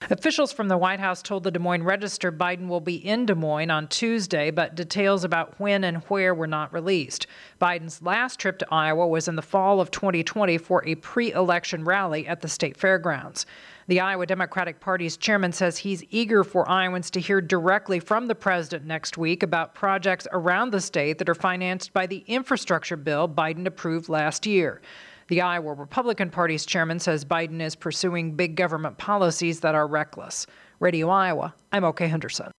Officials from the White House told the Des Moines Register Biden will be in Des Moines on Tuesday, but details about when and where were not released. Biden's last trip to Iowa was in the fall of 2020 for a pre-election rally at the state fairgrounds. The Iowa Democratic Party's chairman says he's eager for Iowans to hear directly from the president next week about projects around the state that are financed by the infrastructure bill Biden approved last year. The Iowa Republican Party's chairman says Biden is pursuing big government policies that are reckless. Radio Iowa, I'm OK Henderson.